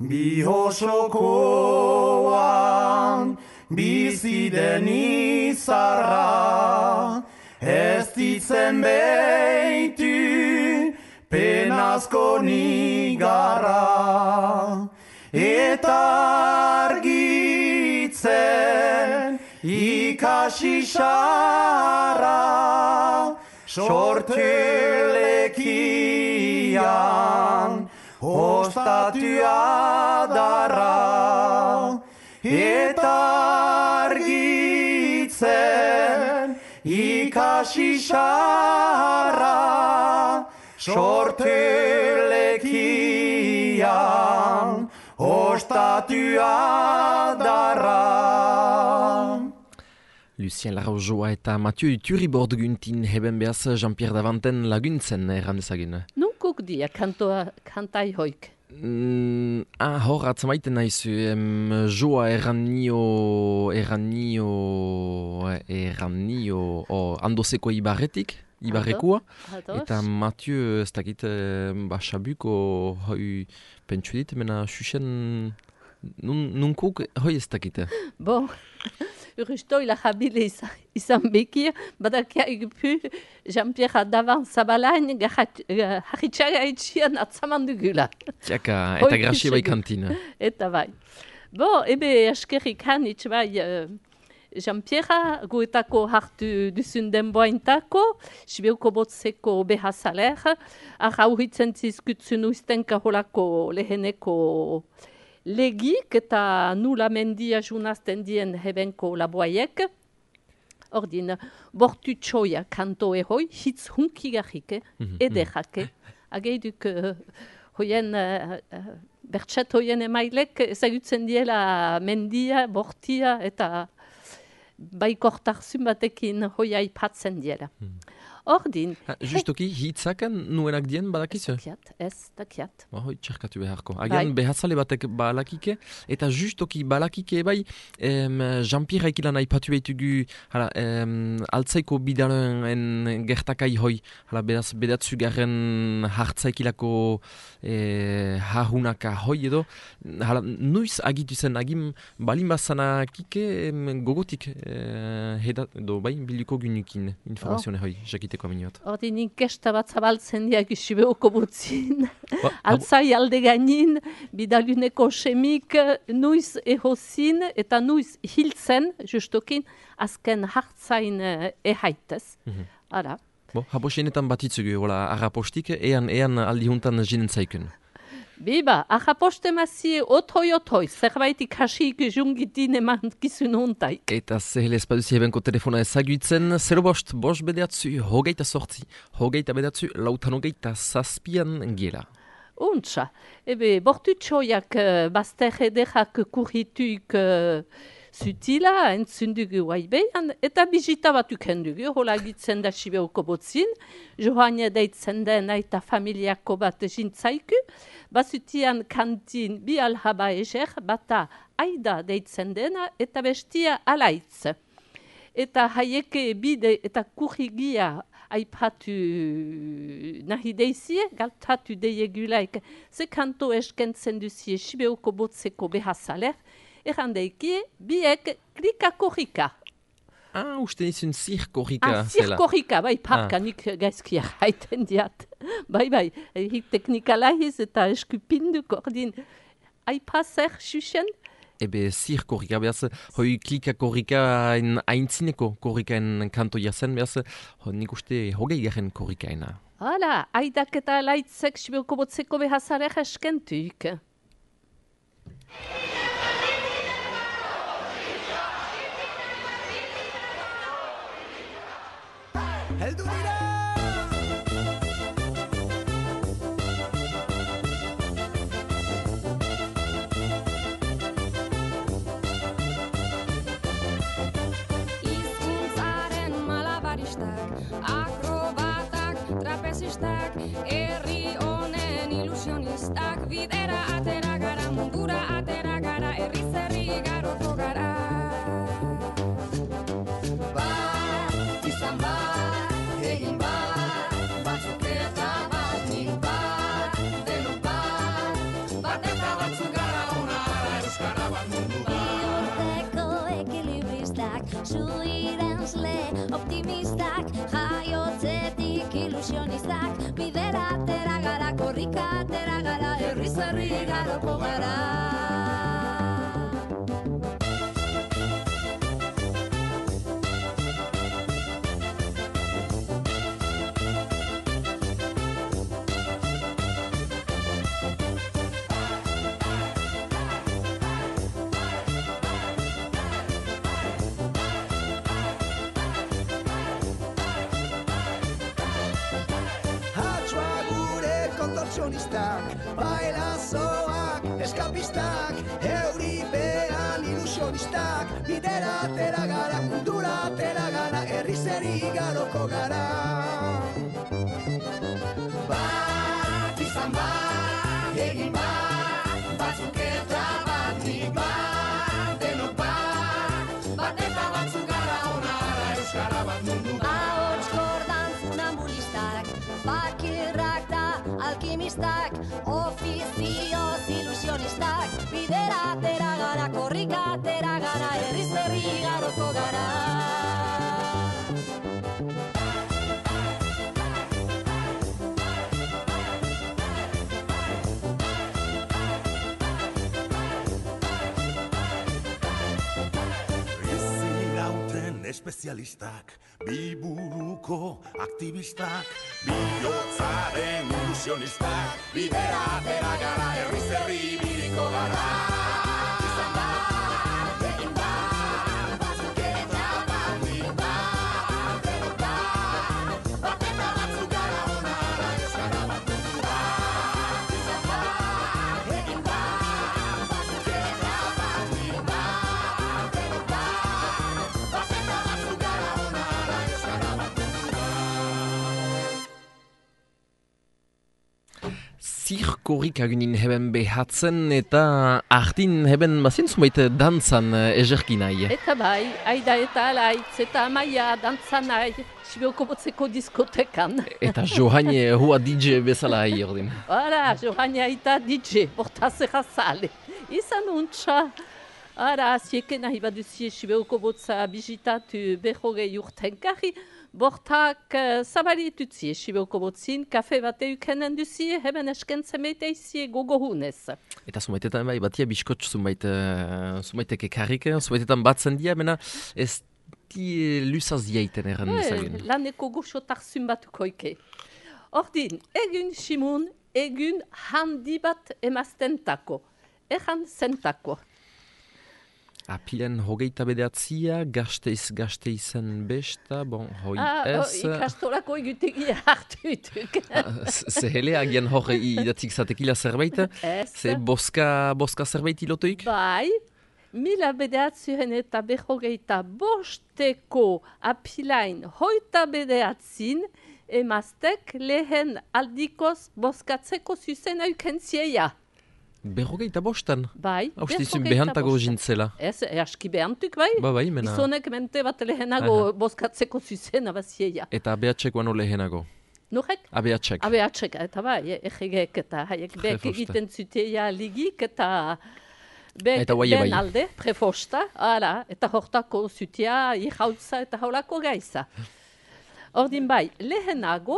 Bihosokoan bizi den izarra, ez ditzen behitu penazko nigarra. eta argitzen ikasi xarra sortelekian ostatu adarra eta argitzen ikasi xarra sortelekian ostatu adarra. Lucien Laraujoa eta Mathieu Iturribord guntin heben behaz Jean-Pierre Davanten laguntzen erran dezagun. Nunkuk dia kantai hoik. Hor atzamaiten naizu, joa erranio andozeko ibarrekua, eta Mathieu ez dakit xabuko hoi pentsu dit, mena xuxen nunkuk hoi ez dakit. Bon, urustoi jabile izan bekir, badakia egupu Jean-Pierre Davant Zabalain harritxaga etxian atzaman dugula. Tiaka, eta graxie bai kantina. Eta bai. Bo, ebe askerrik hanitz bai Jean-Pierre guetako hartu duzun denboaintako, sibeuko botzeko behazaler, ahauhitzen zizkutzun uiztenka holako leheneko legik eta nula mendia junazten dien hebenko laboaiek. Ordin, bortu txoia kanto ehoi, hitz hunkigarrike, ederrake. Ageiduk hoien, bertxet hoien emailek ezagutzen diela mendia, bortia eta baikortarzun batekin hoia ipatzen diela. Ordin. Justoki, hitzaken nuenak dien badakizu? Ez dakiat. Hoi, txerkatu beharko. Agian behatzale batek balakike, eta justoki balakike bai, Jean-Pierre aikilan aipatu behitugu, altzaiko bidalen gertakai hoi, beraz bedatzu garen hartzaikilako hahunaka hoi edo, nuiz agitu zen, agim balin bazanakike gogotik, edo bai, biluko gynukin informazione hoi, jakite. Ordin inkesta bat zabaltzen diak isibeuko butzin. Altzai alde gainin, bidaluneko semik nuiz ehozin eta nuiz hiltzen, justokin, azken hartzain ehaitez. Ara. Haposienetan batitzugu, arrapostik, ean aldi juntan jinen zaikun. Biba, ahaposte mazie otoi, zerbaitik hasik jungitin eman gizun hontaik. Eta zehele espaduzi hebenko telefona ezagutzen, 0 bost bedeatzu, hogeita sortzi, hogeita bedeatzu, lautan hogeita zazpian gela. Untsa, ebe, bortu txoiak bazter ederak kurrituik zutila, entzundugu waibeian, eta bizita batuk hendugu, hola gitzen da sibeuko botzin, johaine deitzen den eta familiako bat jintzaiku, bazutian kantin bi alhaba ezer, bata aida deitzen dena, eta bestia alaitz. Eta haieke bide eta kurrigia aipatu nahi deizie, galtatu deiegulaik, ze kanto eskentzen duzie sibeuko botzeko behazaler, errandeikie, biek klika-korrika. Uste nizun zirkorrika. Zirkorrika, bai, parkanik gaizkia haiten diat. Bai, hik teknikalahiz eta eskupinduk ordin. Aipazer, xuxen? Ebe zirkorrika, behaz, hoi klika-korrika aintzineko korrikaen kanto jazen, behaz, nik uste hogei garen korrikaena. Hala, aidak eta laitzek sibeuko botzeko behazarek eskentuik. Heldu dira! Hizkuntzaren malabaristak, akrobatak, trapezistak, herri honen ilusionistak, bidera atera gara, mundura atera gara, herriz herri garoko gara. Optimistak, jaiotzetik ilusionistak, bidera atera gara, korrika atera gara, herriz herri garoko gara. ilusionistak, bailazoak, eskapistak, euripean ilusionistak, bidera atera gara, mundura atera gara, herri zeri igaroko gara. Bat izan bat, egin bat, batzuk eta batik bat, denok bat eta batzuk gara onara, euskara bat mundu bat. Ahots gordan funambulistak, bakirrak da alkimistak, ofizioz ilusionistak, bidera atera gara, korrika atera gara, herriz herri igaroko gara. Espezialistak, biburuko aktivistak, bihotzaren ilusionistak, bidera atera gara, herriz herri biriko gara. Izan bat, egin bat, batzuk eta batik bat, denok bat eta batzuk gara onara, euskara bat mundu bat. Izan bat, egin bat, batzuk eta batik bat, denok bat eta batzuk gara onara, euskara bat mundu bat. Zirkorik agunin heben behatzen eta ardin heben bazien zumait dantzan ezerki nahi. Eta bai, aida eta alaitz eta amaia dantzan nahi, Sibioko botzeko diskotekan. Eta Johane hua DJ bezala ahi ordin. Ara, Johane aita DJ, bortaz errazale. Izan untxa. Ara, zieken nahi baduzie Sibioko botza bizitatu behogei urtenkarri, bortak zabaritutzie Sibioko botzin, kafe bate ukenen duzie, heben eskentzen meiteizie gogohunez. Eta zumaitetan bai, batia biskotx zumaitek ekarrik, zumaitetan batzen dia, mena ez di lusaz jaiten erran dezagun. Laneko goxotak zunbatuko ike. Ordin, egun simun, egun handi bat emaztentako, egan zentako. Apilen hogeita bedeatzia, gazteizen besta, bon, hoi ez... Ikastolako egutegia hartutuk. Zehele, agian hor idatzik zatekila zerbait. Ze boska zerbait ilotoik? Bai, mila bedeatzioen eta behogeita bosteko apilain hoita bedeatzin, emaztek lehen aldikoz boskatzeko zuzena ukentzieia. Berrogeita bostan? Bai, haustizun behantago jintzela. Ez, aski behantuk bai? Bai, mena. Gizonek mente bat lehenago boskatzeko zuzena bazieia. Eta abeatzek guano lehenago? Norek? Abeatzek. Abeatzek, eta bai, egek eta haiek bek egiten zuteia ligik eta bek ben alde, prefosta, ara, eta hortako zutea, ihautza eta haulako gaiza. Ordin bai, lehenago...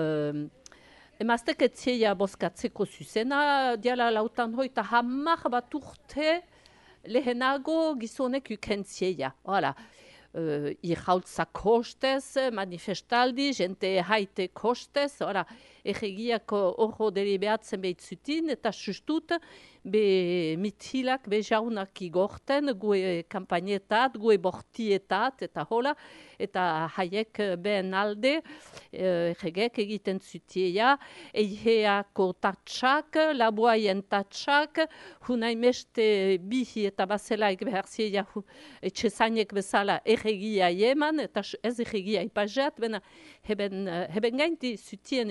Emaztek etzeia boskatzeko zuzena, diala lautan hoita hamar bat urte lehenago gizonek ukentzieia. Hala, irhautza kostez, manifestaldi, jente haite kostez, hala, egegiak horro delibeatzen behitzutin, eta sustut, be mitilak, be jaunak igorten, gue kampainetat, gue bortietat, eta hola, eta haiek behen alde, egek egiten zutia, eiheako tatsak, labuaien tatsak, hunaimeste bihi eta bazelaik behar zieia etxezainek bezala egegia jeman, eta ez egegia ipazat, bena heben gainti zutien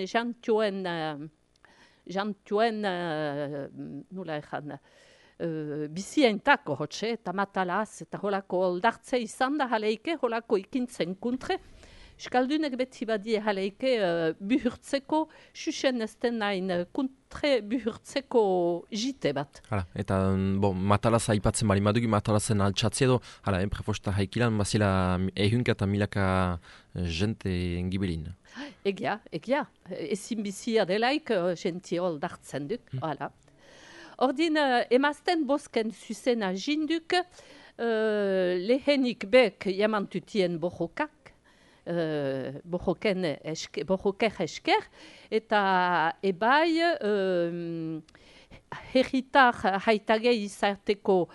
jantuen, nula ezan, bizientako hotxe, eta matalaz, eta holako oldartze izan da haleike, holako ikintzen kuntre. Euskaldunek beti badie haleike buhurtzeko, xuxen ezten nahin kuntre buhurtzeko jite bat. Hala, eta bon, matalaz aipatzen bali madugi, matalazen altxatzi edo, hala, prefosta haikilan, bazila ehunka eta milaka jente engibelin. Egia, ezin bizia delaik jenti oldartzen duk, hala. Ordin, emazten bosken zuzena jinduk, lehenik bek jamantutien bohokak, bohoker esker, eta ebai herritar haitage izateko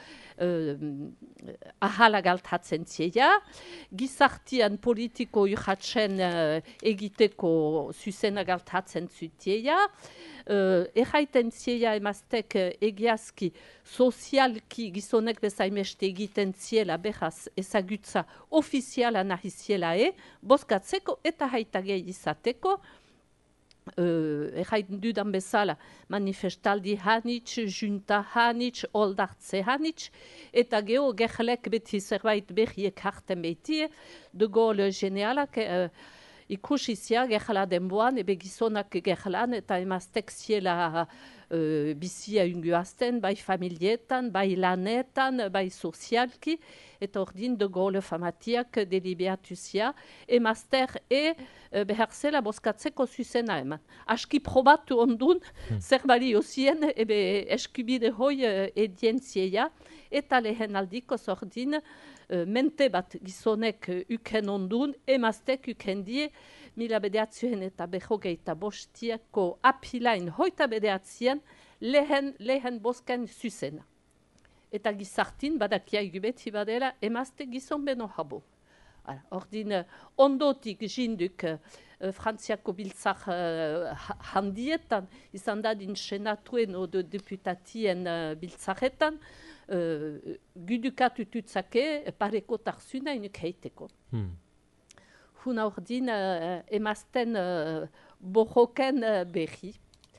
ahala galtatzen zieia, gizartian politiko urratzen egiteko zuzena galtatzen zutieia, erraiten zieia emaztek egiazki sozialki gizonek bezaimeste egiten ziela behaz ezagutza ofiziala nahi ziela bozkatzeko eta haitage izateko, erraiten dudan bezala manifestaldi hanitz, junta hanitz, oldartze hanitz, eta geho gehlek beti zerbait berriek harten behitie, de Gaulle genealak ikusi zia gehla denboan, ebe gizonak gehlan eta emaztek ziela bizia unguazten, bai familietan, bai lanetan, bai sozialki, eta ordin de Gaulle famatiak deliberatu zia, emazter behar zela bozkatzeko zuzena eman. Aski probatu ondun, zer balio zien, ebe eskubide hoi edien zieia, eta lehen aldiko zordin, mente bat gizonek uken ondun, emaztek uken die, 1900 eta 1925 apilain hoita bederatzean lehen bosken zuzena. Eta gizartin badakia gubeti badela emazte gizon beno habo. Ordin ondotik jinduk Frantziako biltzak handietan, izan dadin senatuen odo deputatien biltzaketan, gudukatu tutzake pareko tarzuna inuk heiteko. Huna ordin emazten bohoken berri.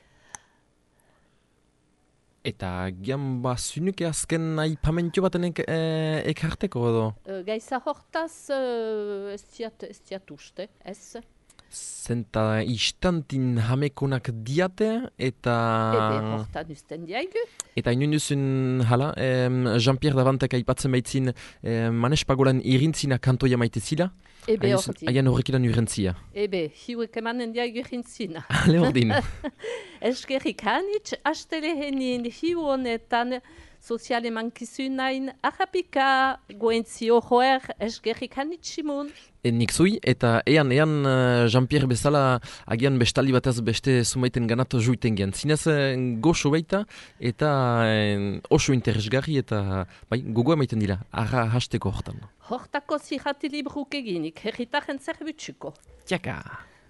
Eta gian bazunuke azken aipamentio baten ekarteko edo? Gaiza hortaz ez diat uste, ez? Zenta istantin hamekonak diate eta... Ebe hortan usten diaigu. Eta inun duzun hala, Jean-Pierre Davantek aipatzen baitzin Manespagolan irintzina kantoia maite zila? Ebe ordin. Aian horrekidan urentzia. Ebe, hiuek emanen diaigu irintzina. Ale ordin. Eskerrik hanitz, astelehenin hiu honetan soziale mankizunain ahapika goentzio joer eskerrik hanitz Simon. Nik zui, eta ean Jean-Pierre bezala agian bestaldi batez beste zumaiten ganatu juiten gian. Zinez goxo baita eta oso interesgarri eta gogoa maiten dira, arra hasteko hortan. Hortako zirrati libruk eginik, herritaren zerbutsuko. Tiaka!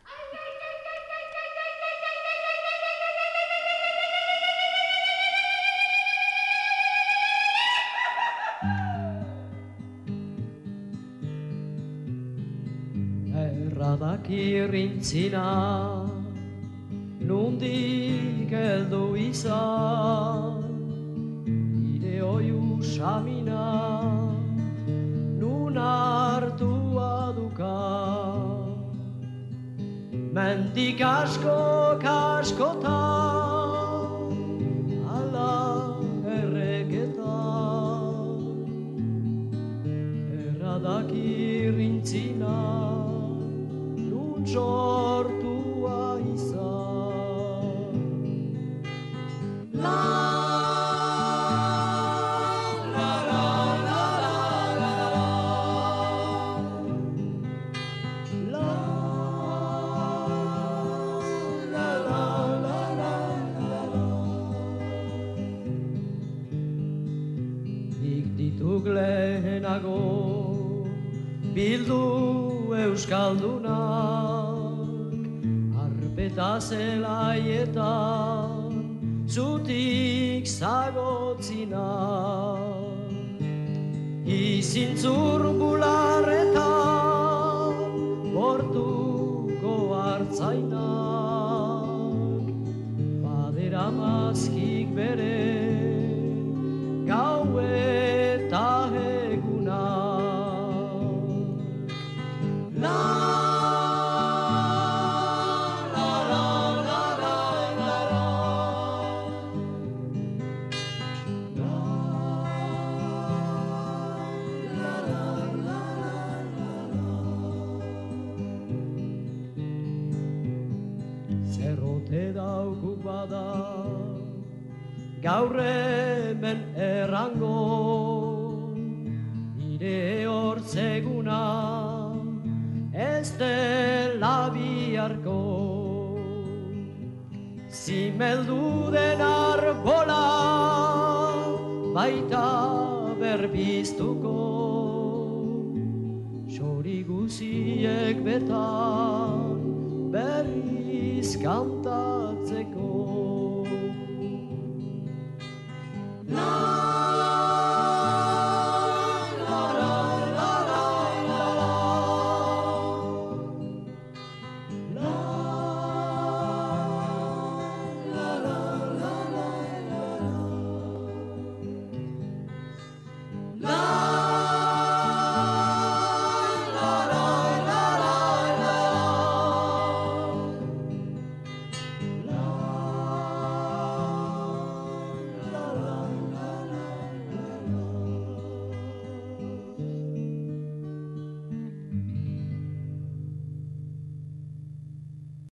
Erradak irintzina, nundik heldu izan, nire oiu samina, nun hartua duka. Mendik asko kaskota, ala erreketa, erradak irintzina, sortua izan. La la la la la la la la la la la la. Nik dituk lehenago bildu euskaldunak arpeta zelaietan zutik zagotzinak izintzur bularretan bortuko hartzainak badera mazkik bere gau eta egunak. La la la la la la la la la la la la. Zerrote daukuk bada gaur hemen errango nire hortzeguna ez dela biharko, zimeldu den arbola baita berbiztuko. Txori guziek bertan berriz kantatzeko.